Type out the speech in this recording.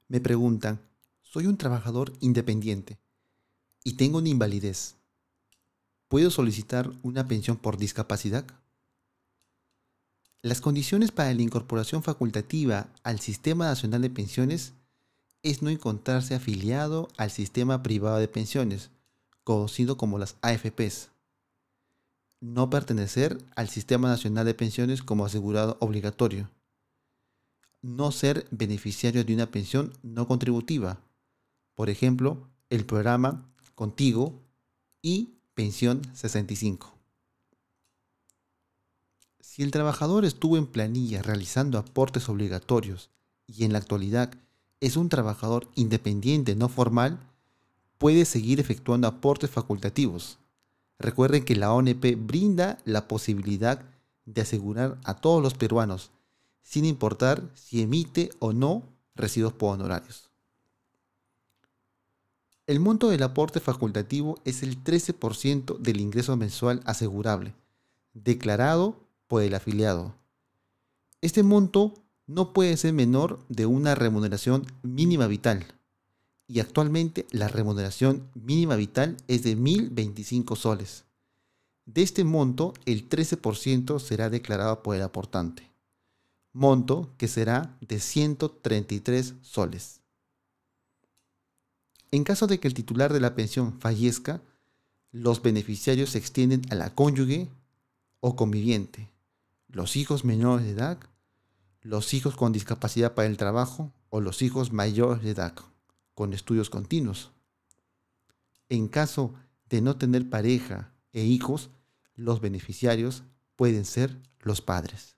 Me preguntan, soy un trabajador independiente y tengo una invalidez. ¿Puedo solicitar una pensión por discapacidad? Las condiciones para la incorporación facultativa al Sistema Nacional de Pensiones es no encontrarse afiliado al sistema privado de pensiones, conocido como las AFPs, no pertenecer al Sistema Nacional de Pensiones como asegurado obligatorio, no ser beneficiario de una pensión no contributiva, por ejemplo, el programa Contigo y Pensión 65. Si el trabajador estuvo en planilla realizando aportes obligatorios y en la actualidad es un trabajador independiente no formal, puede seguir efectuando aportes facultativos. Recuerden que la ONP brinda la posibilidad de asegurar a todos los peruanos, sin importar si emite o no recibos por honorarios. El monto del aporte facultativo es el 13% del ingreso mensual asegurable, declarado por el afiliado. Este monto no puede ser menor de una remuneración mínima vital, y actualmente la remuneración mínima vital es de 1.025 soles. De este monto, el 13% será declarado por el aportante, monto que será de 133 soles. En caso de que el titular de la pensión fallezca, los beneficiarios se extienden a la cónyuge o conviviente, los hijos menores de edad, los hijos con discapacidad para el trabajo o los hijos mayores de edad con estudios continuos. En caso de no tener pareja e hijos, los beneficiarios pueden ser los padres.